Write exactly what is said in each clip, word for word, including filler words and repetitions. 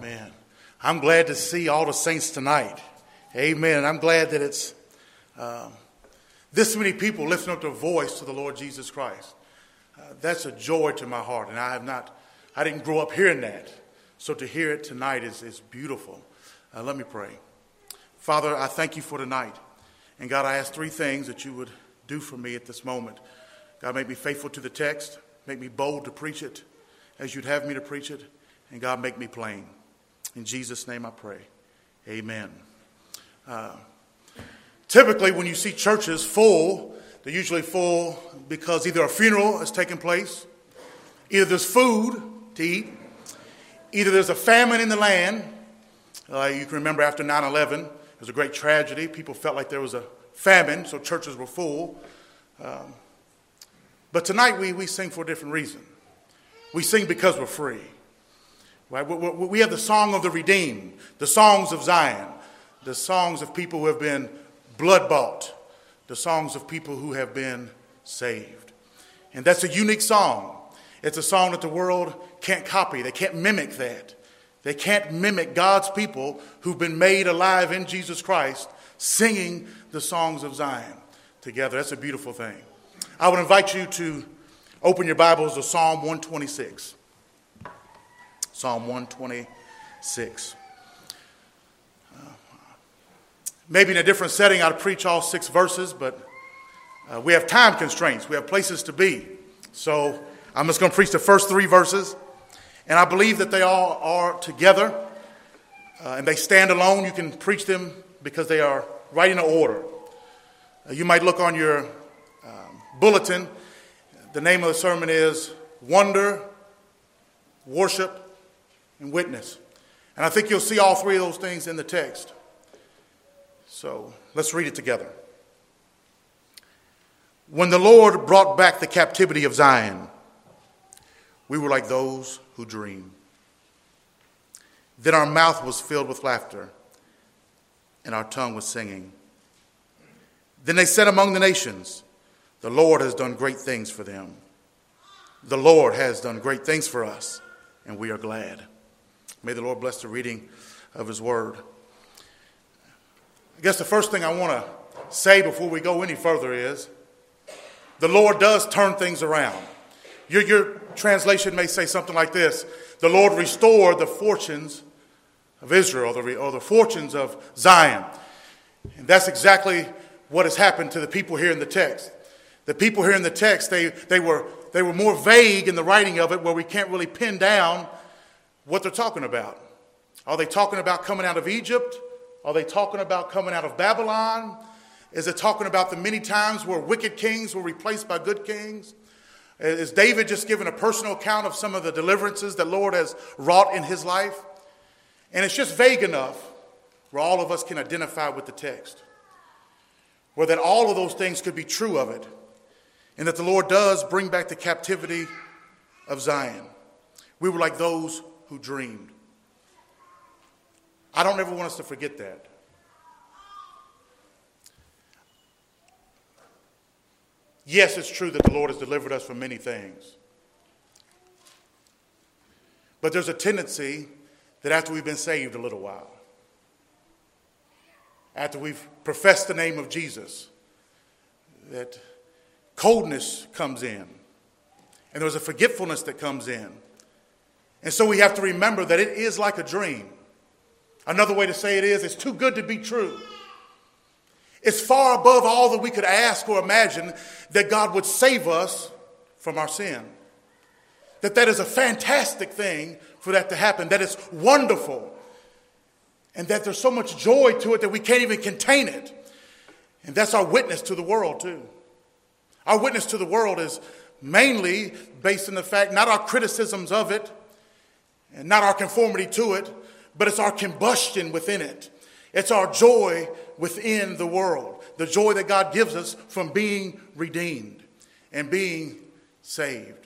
Amen. I'm glad to see all the saints tonight. Amen. I'm glad that it's um, this many people lifting up their voice to the Lord Jesus Christ. Uh, that's a joy to my heart, and I have not, I didn't grow up hearing that. So to hear it tonight is, is beautiful. Uh, let me pray. Father, I thank you for tonight. And God, I ask three things that you would do for me at this moment. God, make me faithful to the text. Make me bold to preach it as you'd have me to preach it. And God, make me plain. In Jesus' name I pray. Amen. Uh, typically, when you see churches full, they're usually full because either a funeral is taking place, either there's food to eat, either there's a famine in the land. Uh, you can remember after nine eleven, it was a great tragedy. People felt like there was a famine, so churches were full. Um, but tonight we, we sing for a different reason. We sing because we're free. Right? We, we, we have the song of the redeemed, the songs of Zion, the songs of people who have been blood-bought, the songs of people who have been saved. And that's a unique song. It's a song that the world can't copy. They can't mimic that. They can't mimic God's people who've been made alive in Jesus Christ singing the songs of Zion together. That's a beautiful thing. I would invite you to open your Bibles to Psalm one twenty-six. Psalm one twenty-six. Uh, maybe in a different setting I'd preach all six verses, but uh, we have time constraints. We have places to be. So I'm just going to preach the first three verses. And I believe that they all are together. Uh, and they stand alone. You can preach them because they are right in order. Uh, you might look on your um, bulletin. The name of the sermon is Wonder, Worship, and Witness. And I think you'll see all three of those things in the text. So let's read it together. When the Lord brought back the captivity of Zion, we were like those who dream. Then our mouth was filled with laughter, and our tongue was singing. Then they said among the nations, the Lord has done great things for them. The Lord has done great things for us, and we are glad. May the Lord bless the reading of his word. I guess the first thing I want to say before we go any further is, the Lord does turn things around. Your, your translation may say something like this: the Lord restored the fortunes of Israel, or the, or the fortunes of Zion. And that's exactly what has happened to the people here in the text. The people here in the text, they, they, were, they were more vague in the writing of it, where we can't really pin down what they're talking about. Are they talking about coming out of Egypt? Are they talking about coming out of Babylon? Is it talking about the many times where wicked kings were replaced by good kings? Is David just giving a personal account of some of the deliverances that the Lord has wrought in his life? And it's just vague enough where all of us can identify with the text, where that all of those things could be true of it, and that the Lord does bring back the captivity of Zion. We were like those who dreamed. I don't ever want us to forget that. Yes, it's true that the Lord has delivered us from many things. But there's a tendency that after we've been saved a little while, after we've professed the name of Jesus, that coldness comes in, and there's a forgetfulness that comes in. And so we have to remember that it is like a dream. Another way to say it is, it's too good to be true. It's far above all that we could ask or imagine that God would save us from our sin. That that is a fantastic thing for that to happen. That it's wonderful. And that there's so much joy to it that we can't even contain it. And that's our witness to the world too. Our witness to the world is mainly based on the fact, not our criticisms of it, and not our conformity to it, but it's our combustion within it. It's our joy within the world. The joy that God gives us from being redeemed and being saved.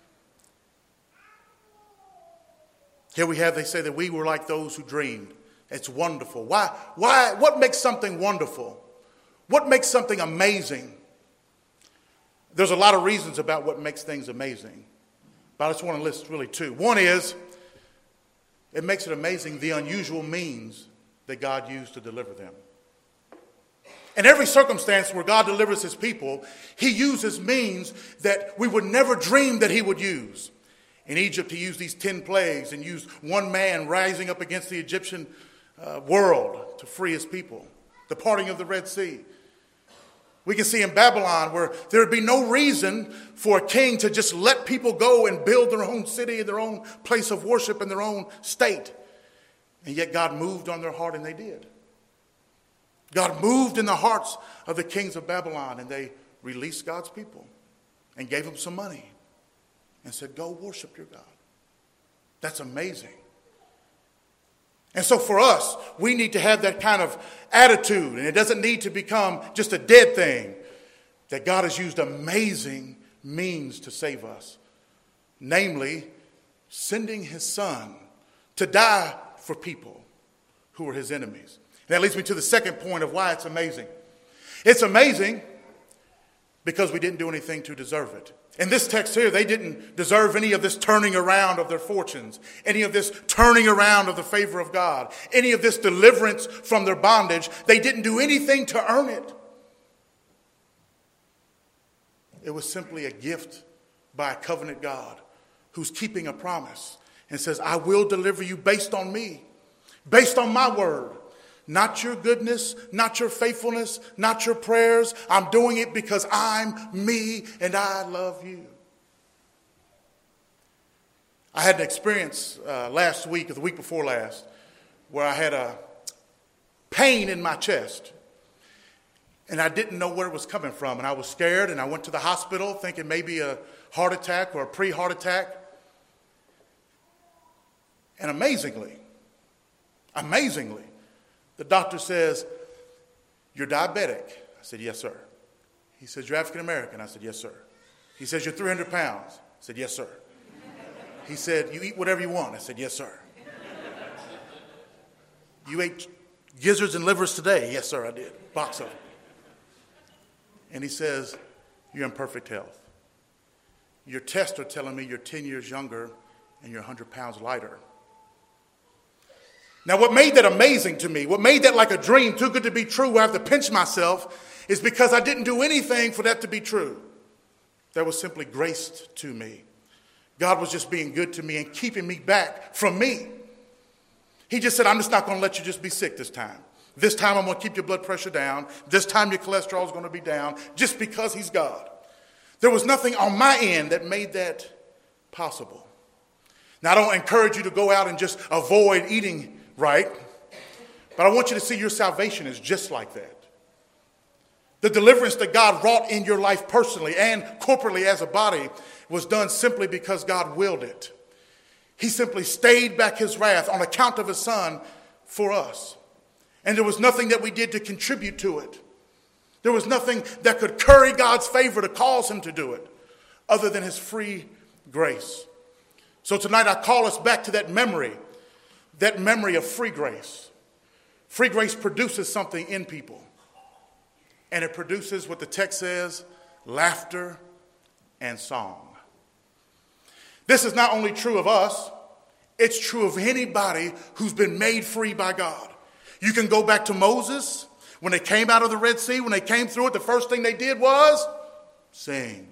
Here we have, they say that we were like those who dreamed. It's wonderful. Why? Why? What makes something wonderful? What makes something amazing? There's a lot of reasons about what makes things amazing. But I just want to list really two. One is it makes it amazing the unusual means that God used to deliver them. In every circumstance where God delivers his people, he uses means that we would never dream that he would use. In Egypt, he used these ten plagues and used one man rising up against the Egyptian uh, world to free his people. The parting of the Red Sea. We can see in Babylon where there would be no reason for a king to just let people go and build their own city, their own place of worship, in their own state. And yet God moved on their heart, and they did. God moved in the hearts of the kings of Babylon, and they released God's people and gave them some money and said, go worship your God. That's amazing. And so for us, we need to have that kind of attitude, and it doesn't need to become just a dead thing, that God has used amazing means to save us. Namely, sending his son to die for people who were his enemies. And that leads me to the second point of why it's amazing. It's amazing because we didn't do anything to deserve it. In this text here, they didn't deserve any of this turning around of their fortunes, any of this turning around of the favor of God, any of this deliverance from their bondage. They didn't do anything to earn it. It was simply a gift by a covenant God who's keeping a promise and says, I will deliver you based on me, based on my word. Not your goodness, not your faithfulness, not your prayers. I'm doing it because I'm me and I love you. I had an experience uh, last week or the week before last where I had a pain in my chest. And I didn't know where it was coming from. And I was scared, and I went to the hospital thinking maybe a heart attack or a pre-heart attack. And amazingly, amazingly, the doctor says, you're diabetic. I said, yes, sir. He says, you're African American. I said, yes, sir. He says, you're three hundred pounds. I said, yes, sir. He said, you eat whatever you want. I said, yes, sir. You ate gizzards and livers today? Yes, sir, I did. Box of them. And he says, you're in perfect health. Your tests are telling me you're ten years younger and you're one hundred pounds lighter. Now, what made that amazing to me, what made that like a dream, too good to be true, where I have to pinch myself, is because I didn't do anything for that to be true. That was simply grace to me. God was just being good to me and keeping me back from me. He just said, I'm just not going to let you just be sick this time. This time I'm going to keep your blood pressure down. This time your cholesterol is going to be down, just because he's God. There was nothing on my end that made that possible. Now, I don't encourage you to go out and just avoid eating right, but I want you to see your salvation is just like that. The deliverance that God wrought in your life personally and corporately as a body was done simply because God willed it. He simply stayed back his wrath on account of his son for us. And there was nothing that we did to contribute to it. There was nothing that could curry God's favor to cause him to do it other than his free grace. So tonight I call us back to that memory, that memory of free grace. Free grace produces something in people. And it produces what the text says, laughter and song. This is not only true of us, it's true of anybody who's been made free by God. You can go back to Moses. When they came out of the Red Sea, when they came through it, the first thing they did was sing.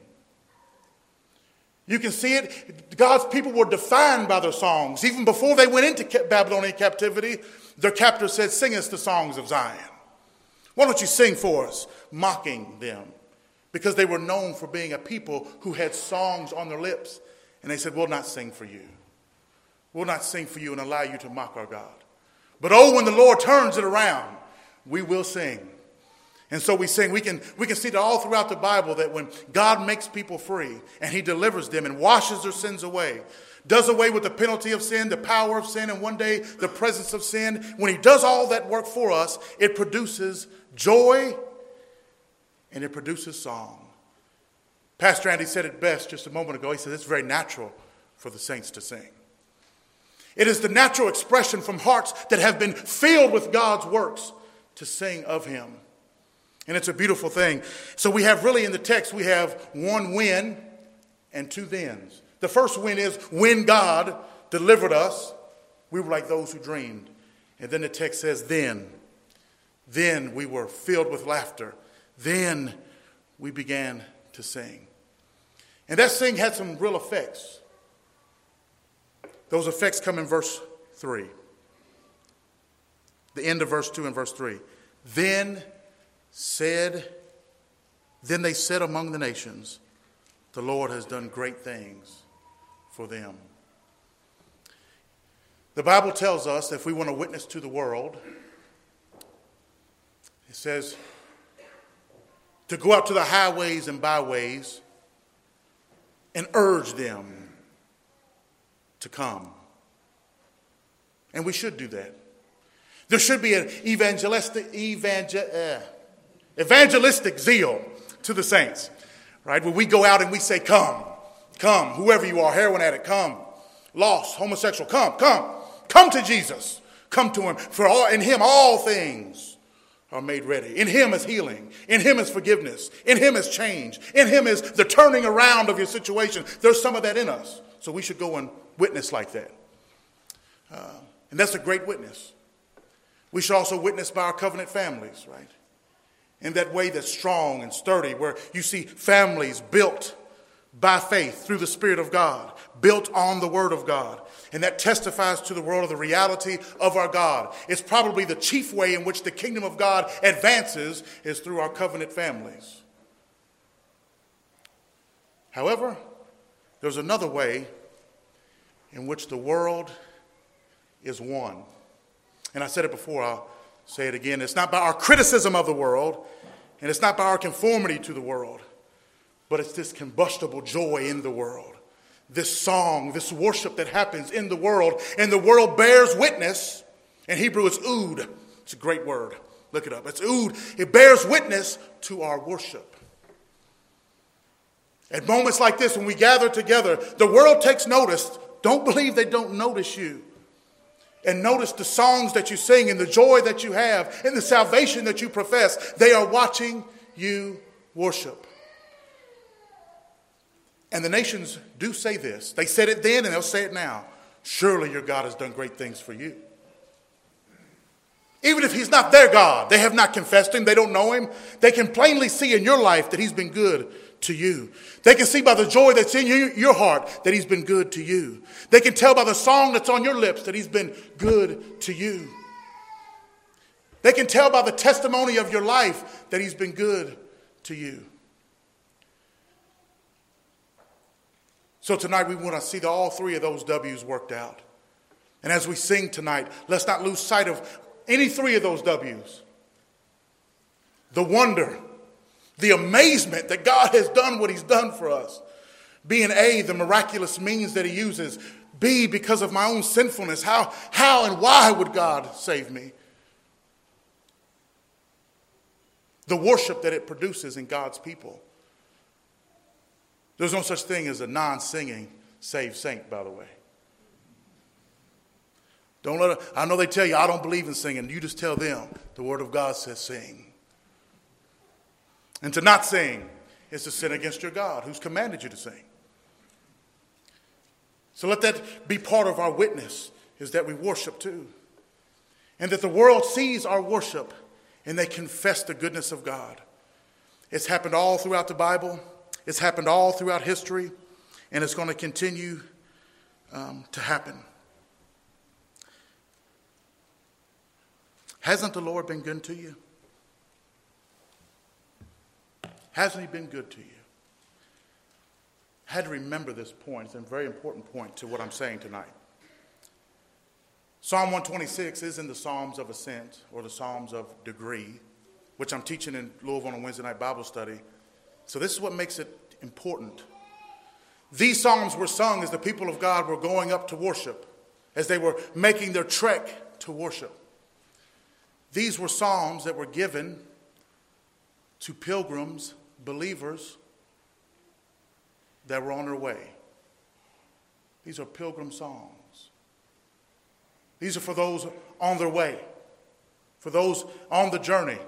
You can see it. God's people were defined by their songs. Even before they went into Babylonian captivity, their captor said, sing us the songs of Zion. Why don't you sing for us? Mocking them. Because they were known for being a people who had songs on their lips. And they said, we'll not sing for you. We'll not sing for you and allow you to mock our God. But oh, when the Lord turns it around, we will sing. And so we sing. We can, we can see that all throughout the Bible, that when God makes people free and he delivers them and washes their sins away, does away with the penalty of sin, the power of sin, and one day the presence of sin, when he does all that work for us, it produces joy and it produces song. Pastor Andy said it best just a moment ago. He said it's very natural for the saints to sing. It is the natural expression from hearts that have been filled with God's works to sing of him. And it's a beautiful thing. So we have really in the text, we have one when and two thens. The first when is when God delivered us. We were like those who dreamed. And then the text says, then, then we were filled with laughter. Then we began to sing. And that sing had some real effects. Those effects come in verse three. The end of verse two and verse three. Then said, then they said among the nations, the Lord has done great things for them. The Bible tells us that if we want to witness to the world, it says to go out to the highways and byways and urge them to come. And we should do that. There should be an evangelistic, evangel, uh, evangelistic zeal to the saints, right? When we go out and we say, come, come, whoever you are, heroin addict, come, lost, homosexual, come, come, come to Jesus, come to him. For all, in him all things are made ready. In him is healing. In him is forgiveness. In him is change. In him is the turning around of your situation. There's some of that in us. So we should go and witness like that. Uh, and that's a great witness. We should also witness by our covenant families, right? In that way that's strong and sturdy, where you see families built by faith through the Spirit of God, built on the Word of God. And that testifies to the world of the reality of our God. It's probably the chief way in which the kingdom of God advances is through our covenant families. However, there's another way in which the world is won. And I said it before, I'll say it again. It's not by our criticism of the world, and it's not by our conformity to the world, but it's this combustible joy in the world. This song, this worship that happens in the world, and the world bears witness. In Hebrew, it's ood. It's a great word. Look it up. It's ood. It bears witness to our worship. At moments like this, when we gather together, the world takes notice. Don't believe they don't notice you. And notice the songs that you sing and the joy that you have and the salvation that you profess. They are watching you worship. And the nations do say this. They said it then and they'll say it now. Surely your God has done great things for you. Even if he's not their God, they have not confessed him, they don't know him, they can plainly see in your life that he's been good to you. They can see by the joy that's in you, your heart that he's been good to you. They can tell by the song that's on your lips that he's been good to you. They can tell by the testimony of your life that he's been good to you. So tonight we want to see the, all three of those W's worked out. And as we sing tonight, let's not lose sight of any three of those W's. The wonder, the amazement that God has done what he's done for us. Being A, the miraculous means that he uses. B, because of my own sinfulness, how, how and why would God save me? The worship that it produces in God's people. There's no such thing as a non-singing saved saint, by the way. Don't let it, I know they tell you, I don't believe in singing. You just tell them, the Word of God says sing. And to not sing is to sin against your God, who's commanded you to sing. So let that be part of our witness, is that we worship too. And that the world sees our worship and they confess the goodness of God. It's happened all throughout the Bible. It's happened all throughout history, and it's going to continue um, to happen. Hasn't the Lord been good to you? Hasn't he been good to you? I had to remember this point. It's a very important point to what I'm saying tonight. Psalm one twenty-six is in the Psalms of Ascent, or the Psalms of Degree, which I'm teaching in Louisville on a Wednesday night Bible study. So this is what makes it important. These psalms were sung as the people of God were going up to worship, as they were making their trek to worship. These were psalms that were given to pilgrims, believers that were on their way. These are pilgrim songs. These are for those on their way, for those on the journey.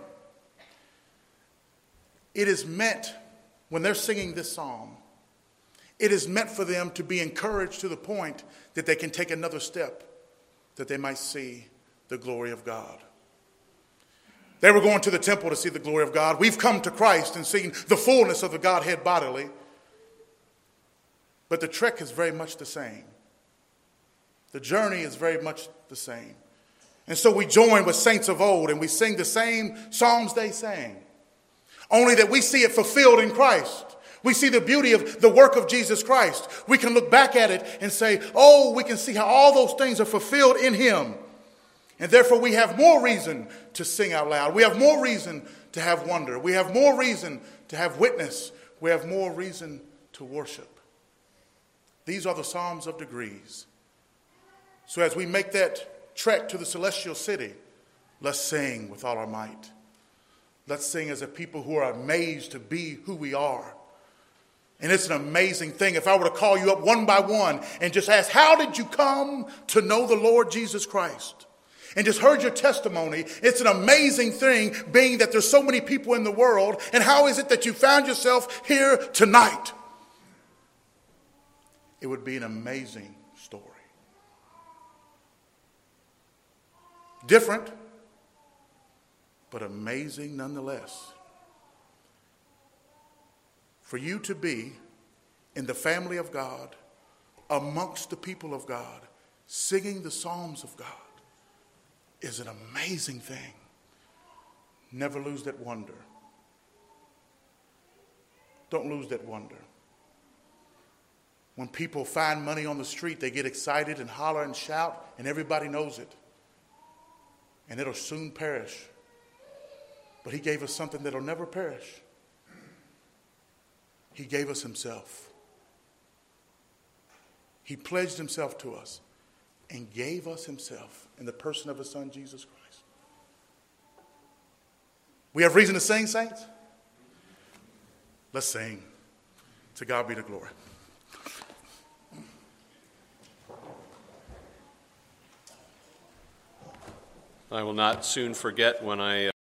It is meant, when they're singing this psalm, it is meant for them to be encouraged to the point that they can take another step that they might see the glory of God. They were going to the temple to see the glory of God. We've come to Christ and seen the fullness of the Godhead bodily. But the trek is very much the same. The journey is very much the same. And so we join with saints of old and we sing the same psalms they sang. Only that we see it fulfilled in Christ. We see the beauty of the work of Jesus Christ. We can look back at it and say, oh, we can see how all those things are fulfilled in him. And therefore we have more reason to sing out loud. We have more reason to have wonder. We have more reason to have witness. We have more reason to worship. These are the Psalms of degrees. So as we make that trek to the celestial city, let's sing with all our might. Let's sing as a people who are amazed to be who we are. And it's an amazing thing. If I were to call you up one by one and just ask, how did you come to know the Lord Jesus Christ? And just heard your testimony, it's an amazing thing being that there's so many people in the world. And how is it that you found yourself here tonight? It would be an amazing story. Different, but amazing nonetheless. For you to be in the family of God, amongst the people of God, singing the Psalms of God, is an amazing thing. Never lose that wonder. Don't lose that wonder. When people find money on the street, they get excited and holler and shout, and everybody knows it. And it'll soon perish. But he gave us something that'll never perish. He gave us himself. He pledged himself to us and gave us himself in the person of his son, Jesus Christ. We have reason to sing, saints? Let's sing. To God be the glory. I will not soon forget when I